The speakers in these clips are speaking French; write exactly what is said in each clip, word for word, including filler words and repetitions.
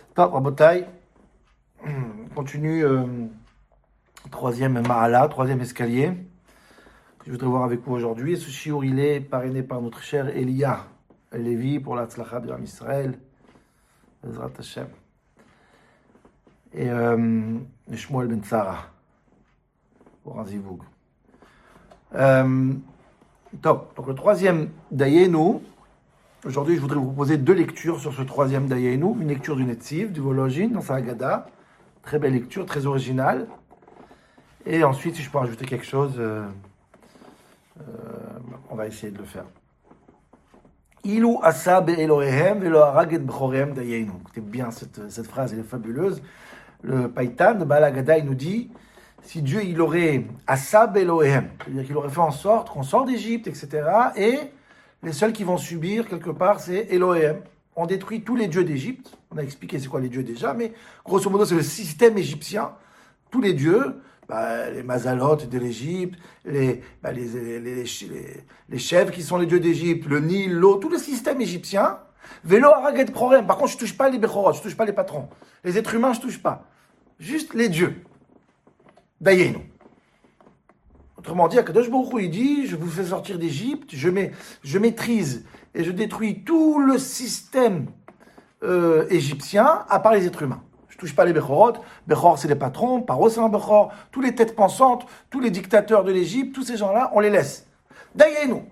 Top, Rabotai. On continue euh, troisième Mahala, troisième escalier que je voudrais voir avec vous aujourd'hui. Et ce shiur, il est parrainé par notre cher Elia Lévi pour la tzlacha de l'Am Israël. Bezrat Hashem. Et euh, Shmuel Ben Tzara pour un zivoug. Euh, top. Donc le troisième Dayenu. Aujourd'hui, je voudrais vous proposer deux lectures sur ce troisième Dayenu. Une lecture du Netziv, du Vologine, dans sa Haggadah. Très belle lecture, très originale. Et ensuite, si je peux rajouter quelque chose, euh, euh, on va essayer de le faire. Ilu asa be'elohehem velo harag et b'chorehem Dayenu. Écoutez bien, cette, cette phrase, elle est fabuleuse. Le Païtan, le Baal Haggadah, il nous dit, si Dieu, il aurait asa be'elohehem, c'est-à-dire qu'il aurait fait en sorte qu'on sort d'Égypte, et cetera, et les seuls qui vont subir, quelque part, c'est Elohim. On détruit tous les dieux d'Égypte. On a expliqué c'est quoi les dieux déjà, mais grosso modo, c'est le système égyptien. Tous les dieux, bah, les mazalotes de l'Égypte, les, bah, les, les, les, les, les chèvres qui sont les dieux d'Égypte, le Nil, l'eau, tout le système égyptien. Vélo haraget problème. Par contre, je ne touche pas les bechorot, je ne touche pas les patrons. Les êtres humains, je ne touche pas. Juste les dieux. Dayenu. Autrement dit, Akadosh Baruch Hu, il dit, je vous fais sortir d'Égypte, je, mets, je maîtrise et je détruis tout le système euh, égyptien, à part les êtres humains. Je ne touche pas les Bechorot. Bechor, c'est les patrons, Paro, c'est un Bechor. Tous les têtes pensantes, tous les dictateurs de l'Égypte, tous ces gens-là, on les laisse. Dayenu.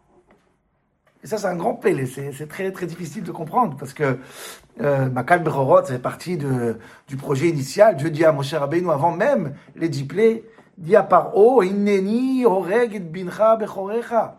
Et ça, c'est un grand pélé. C'est, c'est très, très difficile de comprendre, parce que euh, Makal Bechorot, ça fait partie de, du projet initial. Dieu dit à Moshe Rabbeinu, avant même les dix plaies, dit à Paro, Inneni horeg et bincha bechorecha.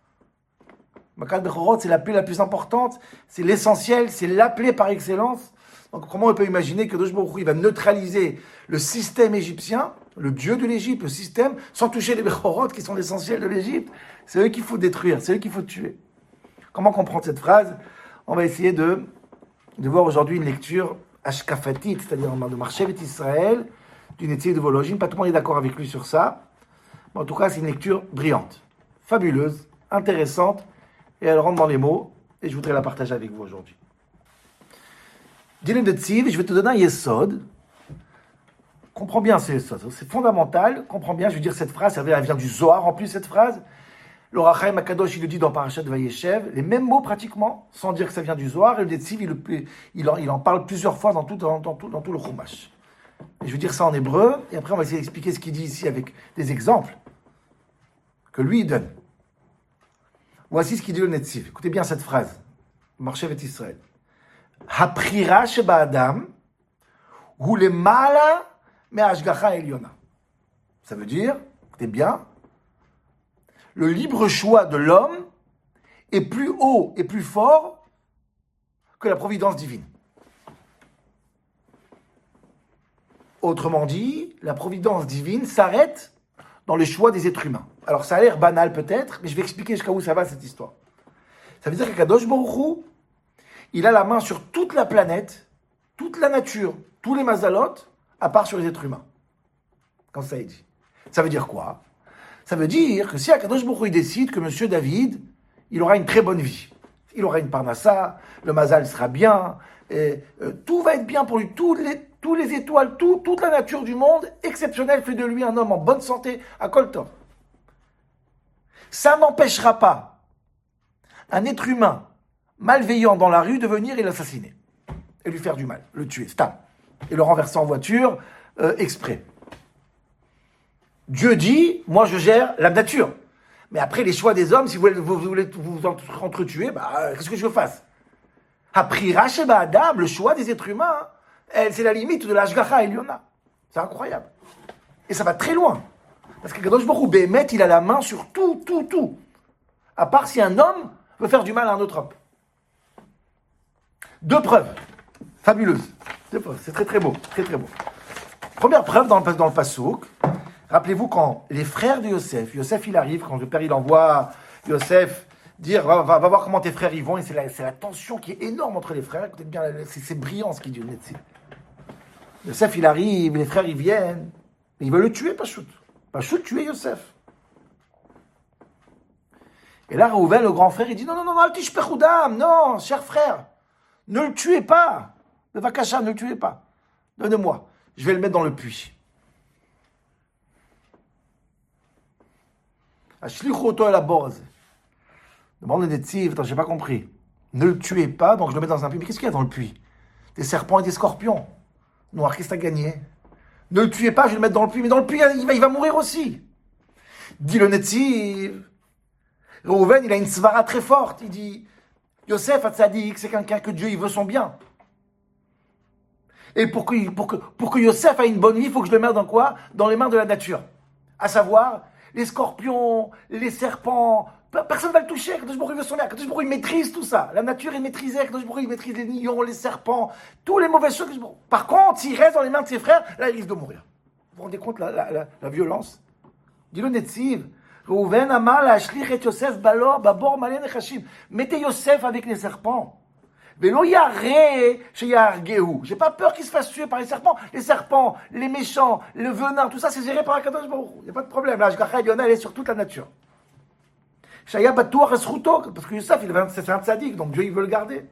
Makal Bechorot, c'est la plaie la plus importante, c'est l'essentiel, c'est la plaie par excellence. Donc comment on peut imaginer que Kadosh Baruch Hu, il va neutraliser le système égyptien, le dieu de l'Égypte, le système, sans toucher les Bechorot qui sont l'essentiel de l'Égypte. C'est eux qu'il faut détruire, c'est eux qu'il faut tuer. Comment comprendre cette phrase? On va essayer de, de voir aujourd'hui une lecture ashkafatit, c'est-à-dire de Marchevet Israël, du Netziv de Vologine. Pas tout le monde est d'accord avec lui sur ça. Mais en tout cas, c'est une lecture brillante, fabuleuse, intéressante, et elle rentre dans les mots, et je voudrais la partager avec vous aujourd'hui. Dis le Netziv, je vais te donner un yesod. Comprends bien ce yesod, c'est fondamental. Comprends bien, je veux dire, cette phrase, elle vient du Zohar en plus, cette phrase. L'Or HaChaim HaKadosh, il le dit dans Parashat Vayeshev, les mêmes mots pratiquement, sans dire que ça vient du Zohar, et le Netziv, il, il, il en parle plusieurs fois dans tout, dans, dans tout, dans tout le Chumash. Et je vais dire ça en hébreu, et après on va essayer d'expliquer ce qu'il dit ici avec des exemples que lui il donne. Voici ce qu'il dit le Netziv. Écoutez bien cette phrase. Marchevet Israël. Haprira sheba adam hu lemala me'ashgacha elyona. Ça veut dire, écoutez bien, le libre choix de l'homme est plus haut et plus fort que la providence divine. Autrement dit, la providence divine s'arrête dans le choix des êtres humains. Alors ça a l'air banal peut-être, mais je vais expliquer jusqu'à où ça va cette histoire. Ça veut dire que Kadosh Baruch Hu, il a la main sur toute la planète, toute la nature, tous les mazalotes, à part sur les êtres humains. Quand ça est dit. Ça veut dire quoi? Ça veut dire que si Kadosh Baruch Hu décide que Monsieur David, il aura une très bonne vie, il aura une parnassa, le mazal sera bien, et, euh, tout va être bien pour lui, tous les Tous les étoiles, tout, toute la nature du monde exceptionnelle fait de lui un homme en bonne santé à Koltov. Ça n'empêchera pas un être humain malveillant dans la rue de venir et l'assassiner. Et lui faire du mal, le tuer, stam. Et le renverser en voiture, euh, exprès. Dieu dit, moi je gère la nature. Mais après les choix des hommes, si vous voulez vous, voulez vous entretuer, bah, qu'est-ce que je fasse? Après Racheba Adam, le choix des êtres humains, elle, c'est la limite de l'Ashgacha Elyona. C'est incroyable. Et ça va très loin. Parce que Kadosh Baruch Hu, Béhémet, il a la main sur tout, tout, tout. À part si un homme veut faire du mal à un autre homme. Deux preuves fabuleuses. Deux preuves. C'est très, très beau. Très, très beau. Première preuve dans le, dans le Passouk. Rappelez-vous quand les frères de Yosef, Yosef il arrive, quand le père il envoie Yosef dire va, va, va voir comment tes frères y vont, et c'est la, c'est la tension qui est énorme entre les frères. Écoutez bien, c'est, c'est brillant ce qu'il dit. Yosef il arrive, les frères ils viennent, et ils veulent le tuer, Pachout. Pachout tuer Yosef. Et là, Reuven, le grand frère, il dit non, non, non, non, non, cher frère, ne le tuez pas. Le Vakasha, ne le tuez pas. Donnez-moi. Je vais le mettre dans le puits. Ashlichoto el Borz. Demande le Netziv, attends, j'ai pas compris. Ne le tuez pas, donc je le mets dans un puits. Mais qu'est-ce qu'il y a dans le puits? Des serpents et des scorpions. Noir, qu'est-ce que t'as gagné? Ne le tuez pas, je vais le mettre dans le puits. Mais dans le puits, il va, il va mourir aussi. Dit le Netziv. Reuven, il a une svara très forte. Il dit, Yosef Hatzadik, c'est quelqu'un que Dieu il veut son bien. Et pour que, pour, que, pour que Yosef ait une bonne vie, il faut que je le mette dans quoi? Dans les mains de la nature. À savoir, les scorpions, les serpents, personne ne va le toucher. Kadosh Baruch Hu veut son bien. Kadosh Baruch Hu maîtrise tout ça. La nature est maîtrisée. Kadosh Baruch Hu maîtrise les lions, les serpents, tous les mauvaises choses. Par contre, s'il reste dans les mains de ses frères, là, il risque de mourir. Vous vous rendez compte la, la, la, la violence? Dis-le Netziv. Reuven Amar Ashlich et Yosef Balor Babor Malé Nechashim. Mettez Yosef avec les serpents. Velo Yaré chez Yargéhu. J'ai pas peur qu'il se fasse tuer par les serpents. Les serpents, les méchants, le venin, tout ça, c'est géré par Akadosh Baruch Hu. Il n'y a pas de problème. Là, Ashgacha Eliona, elle est sur toute la nature. Shaya Batour Esruto, parce que Yosef, il c'est un tzaddik, donc Dieu, il veut le garder.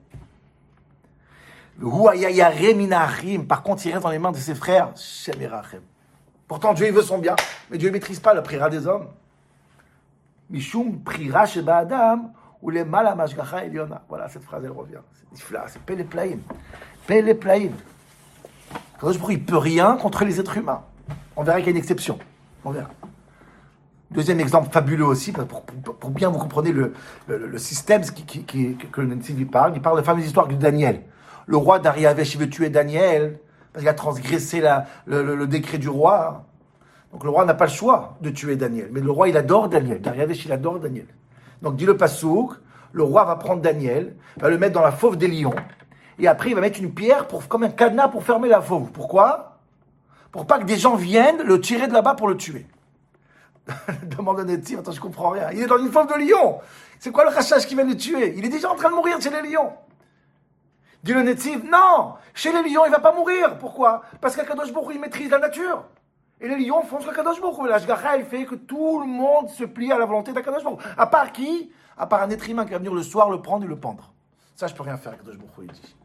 Hu Ayayare Minachim. Par contre, il reste dans les mains de ses frères. Shem Erachem. Pourtant, Dieu, il veut son bien, mais Dieu ne maîtrise pas la prière des hommes. Mishum Prira Sheba Adam. Ou les mal à Mashgacha Eliona. Voilà, cette phrase, elle revient. C'est Nifla, c'est Pele Plaïm. Pele Plaïm. Kadosh Baruch Hu, il peut rien contre les êtres humains. On verra qu'il y a une exception. On verra. Deuxième exemple fabuleux aussi, pour, pour, pour bien vous comprendre le, le, le système qui, qui, qui, que le Netziv parle. Il parle de la fameuse histoire de Daniel. Le roi Dariavesh, il veut tuer Daniel, parce qu'il a transgressé la, le, le, le décret du roi. Donc le roi n'a pas le choix de tuer Daniel. Mais le roi, il adore Daniel. Dariavesh, il adore Daniel. Donc, dit le Passouk, le roi va prendre Daniel, va le mettre dans la fauve des lions, et après, il va mettre une pierre pour, comme un cadenas pour fermer la fauve. Pourquoi? Pour pas que des gens viennent le tirer de là-bas pour le tuer. Demande à Netziv, attends, je comprends rien. Il est dans une fauve de lion. C'est quoi le rachage qui vient le tuer? Il est déjà en train de mourir chez les lions. Dit le Netziv, non, chez les lions, il va pas mourir. Pourquoi? Parce qu'Akadosh Baruch Hu, il maîtrise la nature. Et les lions font ce que Kadosh Baruch Hu. L'Ashgacha, il fait que tout le monde se plie à la volonté d'Akadosh Baruch Hu. À part qui? À part un être humain qui va venir le soir le prendre et le pendre. Ça, je peux rien faire, Kadosh Baruch Hu, il dit.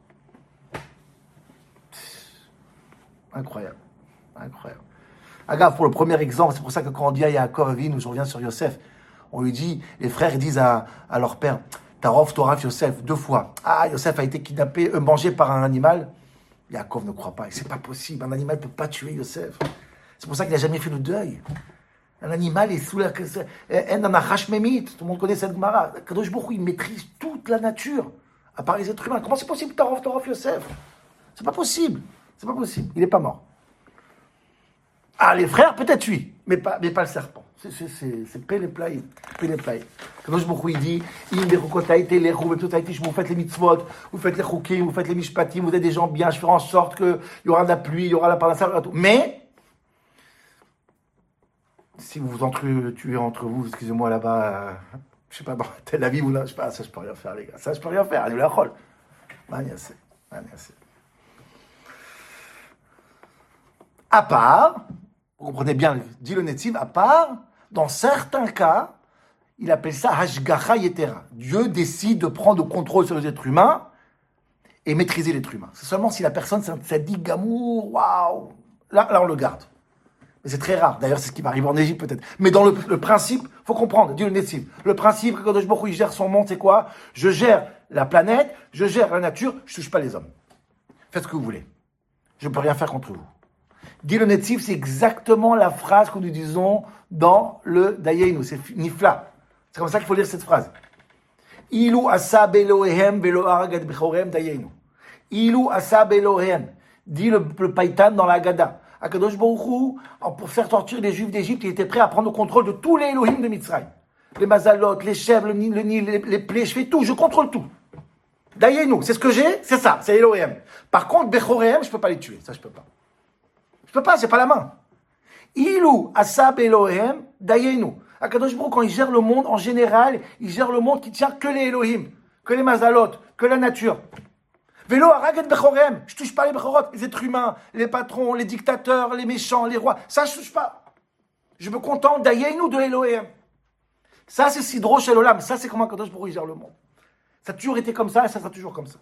Incroyable. Incroyable. Agave, pour le premier exemple, c'est pour ça que quand on dit à Yaakov Avinu, je reviens sur Yosef, on lui dit, les frères ils disent à, à leur père, Tarov, Toraf, Yosef, deux fois. Ah, Yosef a été kidnappé, euh, mangé par un animal. Yaakov ne croit pas. C'est pas possible. Un animal ne peut pas tuer Yosef. C'est pour ça qu'il n'a jamais fait le deuil. Un animal est sous la... Tout le monde connaît cette Gemara. Kadosh Baruch Hu, il maîtrise toute la nature, à part les êtres humains. Comment c'est possible, Tarov, Tarov, Yosef? C'est pas possible. C'est pas possible. Il n'est pas mort. Ah, les frères, peut-être oui, mais pas, mais pas le serpent. C'est, c'est, c'est, c'est Pele Plaïm. Pele Plaïm. Kadosh Baruch Hu, il dit, vous faites les mitzvot, vous faites les chukim, vous faites les mishpatim, vous êtes des gens bien, je ferai en sorte qu'il y aura de la pluie, il y aura la parnassa, tout. Mais, si vous vous entretuez entre vous, excusez-moi là-bas, euh, je sais pas, dans Tel Aviv ou là, je sais pas, ça je peux rien faire, les gars. Ça je peux rien faire, allez, la chol. À part, vous comprenez bien, dit le Netziv, à part, dans certains cas, il appelle ça Hashgacha Yetera. Dieu décide de prendre le contrôle sur les êtres humains et maîtriser l'être humain. C'est seulement si la personne, ça dit Gamour, waouh, là, là on le garde. Mais c'est très rare. D'ailleurs, c'est ce qui va arriver en Égypte peut-être. Mais dans le, le principe, faut comprendre, dit le Netziv. Le principe, quand Kadosh Baruch Hu gère son monde, c'est quoi? Je gère la planète, je gère la nature, je touche pas les hommes. Faites ce que vous voulez. Je ne peux rien faire contre vous. Dit le Netziv, c'est exactement la phrase que nous disons dans le Dayenu. C'est Nifla. C'est comme ça qu'il faut lire cette phrase. Ilu asab Elohem velo haragad bechorem Dayenu. Ilu asab Elohem. Dit le, le Païtan dans la Haggadah. Akadosh Baruch Hu, pour faire sortir les Juifs d'Égypte, il était prêt à prendre le contrôle de tous les Elohim de Mitzrayim. Les Mazalot, les chèvres, le Nil, le Nil, les, les plaies, je fais tout, je contrôle tout. Dayenu, c'est ce que j'ai, c'est ça, c'est Elohim. Par contre, Bechorem, je ne peux pas les tuer, ça je ne peux pas. Je ne peux pas, c'est pas la main. Ilu asab Elohim, Dayenu. Akadosh Baruch Hu, quand il gère le monde, en général, il gère le monde qui tient que les Elohim, que les Mazalot, que la nature. Vélo araget bechorem, je touche pas les bechorot, les êtres humains, les patrons, les dictateurs, les méchants, les rois, ça je touche pas. Je me contente d'Ayenu de Elohim. Ça c'est Sidro Shel Olam, ça c'est comment Kadosh Baruch Hu gère le monde. Ça a toujours été comme ça et ça sera toujours comme ça.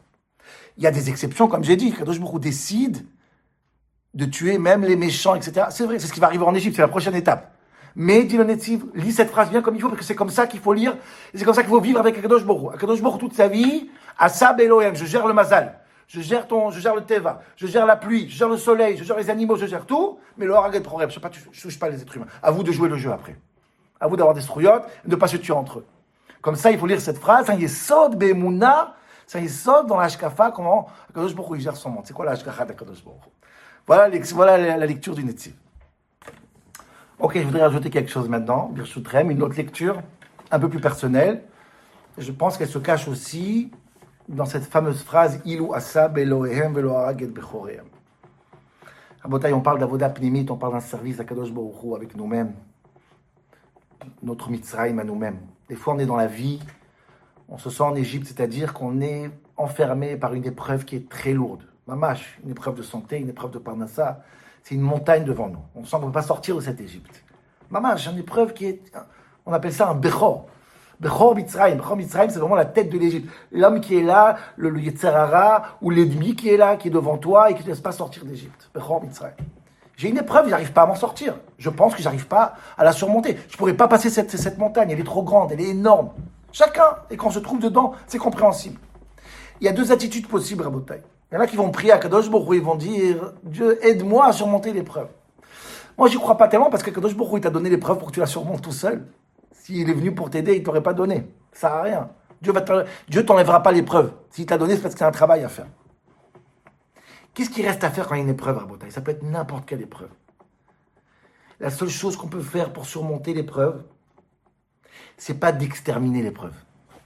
Il y a des exceptions, comme j'ai dit. Kadosh Baruch Hu décide de tuer même les méchants, et cetera. C'est vrai, c'est ce qui va arriver en Égypte, c'est la prochaine étape. Mais, dit le Netziv, lis cette phrase bien comme il faut, parce que c'est comme ça qu'il faut lire, et c'est comme ça qu'il faut vivre avec Akadosh Baruch Hu. Akadosh Baruch Hu, toute sa vie, Asab Elohim, je gère le mazal, je gère ton, je gère le teva, je gère la pluie, je gère le soleil, je gère les animaux, je gère tout, mais le harag est le problème, je ne touche pas les êtres humains. À vous de jouer le jeu après. À vous d'avoir des strouillottes, et de ne pas se tuer entre eux. Comme ça, il faut lire cette phrase, c'est un yesod be'emunah, c'est un yesod dans la hashkafa, comment Akadosh Baruch Hu, il gère son monde. C'est quoi la hashkafa d'Akadosh Baruch Hu? Voilà, voilà la, la lecture du Netziv. Ok, je voudrais rajouter quelque chose maintenant, Birchutrem, une autre lecture, un peu plus personnelle. Je pense qu'elle se cache aussi dans cette fameuse phrase « Ilu asab Elohehem velo harag et bechorehem ». À Botaï, on parle d'avoda pnimit, on parle d'un service à Kadosh Baruch Hu avec nous-mêmes, notre Mitzrayim à nous-mêmes. Des fois, on est dans la vie, on se sent en Égypte, c'est-à-dire qu'on est enfermé par une épreuve qui est très lourde. Mamash, une épreuve de santé, une épreuve de parnassa. C'est une montagne devant nous. On sent qu'on ne peut pas sortir de cette Égypte. Mamash, une épreuve qui est, on appelle ça un Bechor. Bechor Mitzrayim. Bechor Mitzrayim, c'est vraiment la tête de l'Égypte. L'homme qui est là, le, le Yetzer Hara, ou l'ennemi qui est là, qui est devant toi et qui ne te laisse pas sortir d'Égypte. Bechor Mitzrayim. J'ai une épreuve, je n'arrive pas à m'en sortir. Je pense que je n'arrive pas à la surmonter. Je ne pourrais pas passer cette, cette montagne. Elle est trop grande, elle est énorme. Chacun, et quand on se trouve dedans, c'est compréhensible. Il y a deux attitudes possibles à Botaï. Il y en a qui vont prier à Kadosh Baruch Hu, ils vont dire « Dieu, aide-moi à surmonter l'épreuve ». Moi, j'y crois pas tellement parce que Kadosh Baruch Hu, il t'a donné l'épreuve pour que tu la surmontes tout seul. S'il est venu pour t'aider, il ne t'aurait pas donné. Ça sert à rien. Dieu ne t'enlèvera pas l'épreuve. S'il t'a donné, c'est parce que c'est un travail à faire. Qu'est-ce qui reste à faire quand il y a une épreuve à Botaï? Ça peut être n'importe quelle épreuve. La seule chose qu'on peut faire pour surmonter l'épreuve, c'est pas d'exterminer l'épreuve.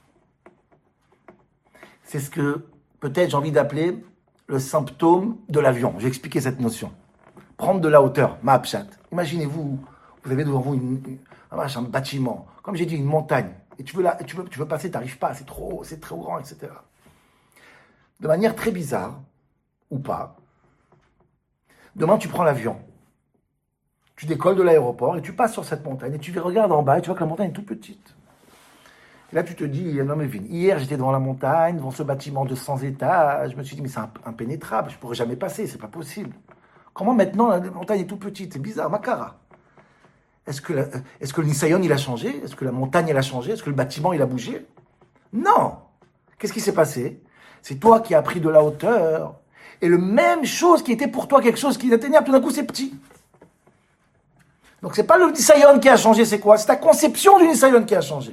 C'est ce que peut-être j'ai envie d'appeler le symptôme de l'avion. J'ai expliqué cette notion. Prendre de la hauteur, ma'apshat. Imaginez-vous, vous avez devant vous une, une, un, un bâtiment, comme j'ai dit, une montagne, et tu veux, la, tu veux, tu veux passer, tu n'arrives pas, c'est trop haut, c'est trop grand, et cetera. De manière très bizarre, ou pas, demain tu prends l'avion, tu décolles de l'aéroport et tu passes sur cette montagne, et tu regardes en bas et tu vois que la montagne est toute petite. Et là, tu te dis, non mais Vin, hier j'étais devant la montagne, devant ce bâtiment de cent étages, je me suis dit, mais c'est impénétrable, je ne pourrais jamais passer, c'est pas possible. Comment maintenant la montagne est toute petite? C'est bizarre, Makara. Est-ce que, la, est-ce que le Nisayon il a changé? Est-ce que la montagne elle a changé? Est-ce que le bâtiment il a bougé? Non. Qu'est-ce qui s'est passé? C'est toi qui as pris de la hauteur, et le même chose qui était pour toi quelque chose qui est inatteignable, tout d'un coup c'est petit. Donc c'est pas le Nisayon qui a changé, c'est quoi? C'est ta conception du Nisayon qui a changé.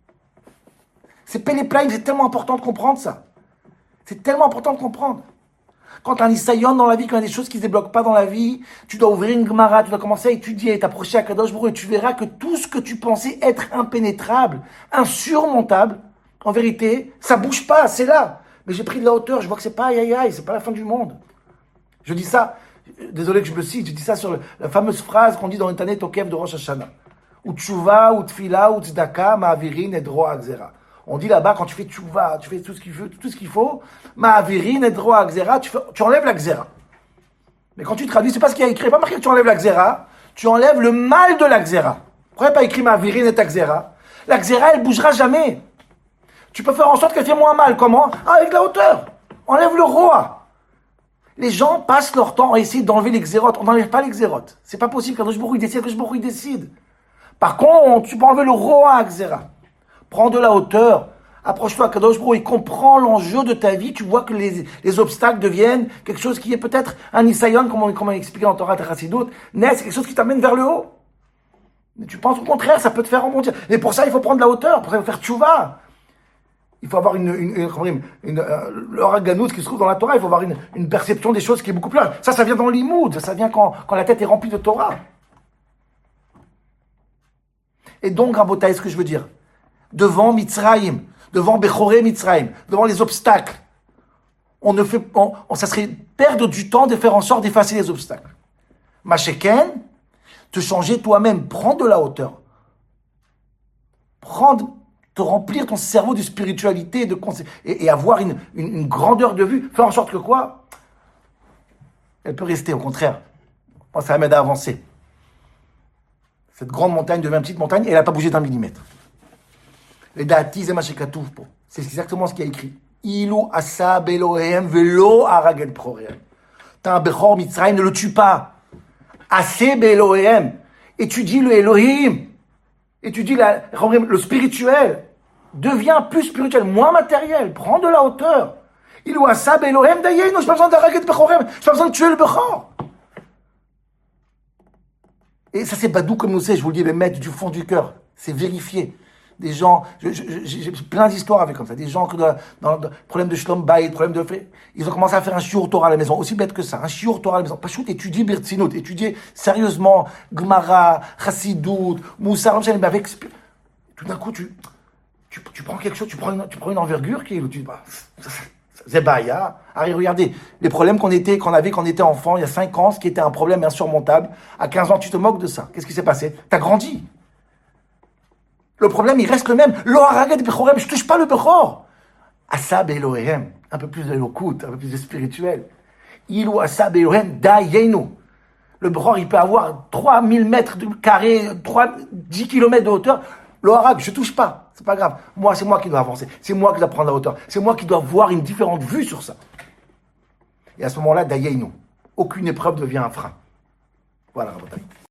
C'est Péléplaïm, c'est tellement important de comprendre ça. C'est tellement important de comprendre. Quand tu as un Nisayon dans la vie, quand il y a des choses qui ne se débloquent pas dans la vie, tu dois ouvrir une Gemara, tu dois commencer à étudier et t'approcher à Kadosh Baruch Hu et tu verras que tout ce que tu pensais être impénétrable, insurmontable, en vérité, ça bouge pas, c'est là. Mais j'ai pris de la hauteur, je vois que c'est pas aïe aïe aïe, c'est pas la fin du monde. Je dis ça, désolé que je me cite, je dis ça sur la fameuse phrase qu'on dit dans Internet au Kev de Rosh Hashanah. Ou tshuva, ou tfila, ou tzedaka, ma'avirin et droa akzera. On dit là-bas, quand tu fais tchouva, tu fais tout ce qu'il faut, tout ce qu'il faut, ma'avirin et droa akzera, tu, tu enlèves la xéra. Mais quand tu traduis, c'est pas ce qu'il y a écrit, pas marqué que tu enlèves la xéra, tu enlèves le mal de la xéra. Pourquoi il n'y a pas écrit ma'avirin et akzera? La xéra, elle bougera jamais. Tu peux faire en sorte qu'elle fait moins mal. Comment? Ah, avec la hauteur. Enlève le roi. Les gens passent leur temps à essayer d'enlever les xérotes. On n'enlève pas les xérotes. C'est pas possible. Quand Kadosh Baruch Hu décide, Kadosh Baruch Hu décide. Par contre, tu peux enlever le roi à xéra. Prends de la hauteur. Approche-toi à Kadosh Baruch Hu. Il comprend l'enjeu de ta vie. Tu vois que les, les obstacles deviennent quelque chose qui est peut-être un nisayon, comme on, comme on expliqué dans Torah Terassidut. Mais c'est quelque chose qui t'amène vers le haut. Mais tu penses au contraire, ça peut te faire rebondir. Et pour ça, il faut prendre de la hauteur. Pour ça, il faut faire tchouva. Il faut avoir une, une, une, une, une euh, le Raganout qui se trouve dans la Torah, il faut avoir une, une perception des choses qui est beaucoup plus large. Ça, ça vient dans l'imoud, ça vient quand, quand la tête est remplie de Torah. Et donc, Rabotai, ce que je veux dire, devant Mitzrayim, devant Bechoré Mitzrayim, devant les obstacles, on ne fait, on, on, ça serait perdre du temps de faire en sorte d'effacer les obstacles. Macheken, te changer toi-même, prendre de la hauteur, prendre te remplir ton cerveau de spiritualité de conce- et, et avoir une, une, une grandeur de vue, faire en sorte que quoi? Elle peut rester, au contraire. Moi, ça m'aide à avancer. Cette grande montagne devient une petite montagne et elle n'a pas bougé d'un millimètre. Les da'ati, c'est exactement ce qu'il y a écrit. Ilou asa belohem velo arag et prorehem. T'as un Bechor Mitzrayim, ne le tue pas. Assez belohem. Étudie le Elohim. Étudie la, le spirituel. Deviens plus spirituel, moins matériel. Prends de la hauteur. Ilou asa belohem dayenu. J'ai pas besoin d'arag et Bechorem. J'ai pas besoin de tuer le Bechor. Et ça, c'est Badou comme nous c'est, je vous le dis, le maître du fond du cœur. C'est vérifié. Des gens, je, je, j'ai plein d'histoires avec comme ça. Des gens qui, dans, dans, dans problème de shlom bayit, problème de fait, ils ont commencé à faire un shiur Torah à la maison, aussi bête que ça, un shiur Torah à la maison. Pas chouette, étudier Birtsinut, étudier sérieusement Gemara, Chassidut, Moussar, mais avec, tout d'un coup, tu, tu, tu prends quelque chose, tu prends une, tu prends une envergure qui est, tu dis, bah, c'est baya. Allez, regardez, les problèmes qu'on était, qu'on avait quand on était enfant, il y a cinq ans, ce qui était un problème insurmontable, à quinze ans, tu te moques de ça. Qu'est-ce qui s'est passé? T'as grandi. Le problème, il reste le même. Lo haraget bechorem, je touche pas le bechor. Asab Elohem, un peu plus de l'okut, un peu plus de spirituel. Ilou asab Elohem dayenu. Le bechor, il peut avoir trois mille mètres de carré, dix kilomètres de hauteur. Lo harag, je touche pas. C'est pas grave. Moi, c'est moi qui dois avancer. C'est moi qui dois prendre la hauteur. C'est moi qui dois voir une différente vue sur ça. Et à ce moment-là, dayenu. Aucune épreuve devient un frein. Voilà, Rabotai.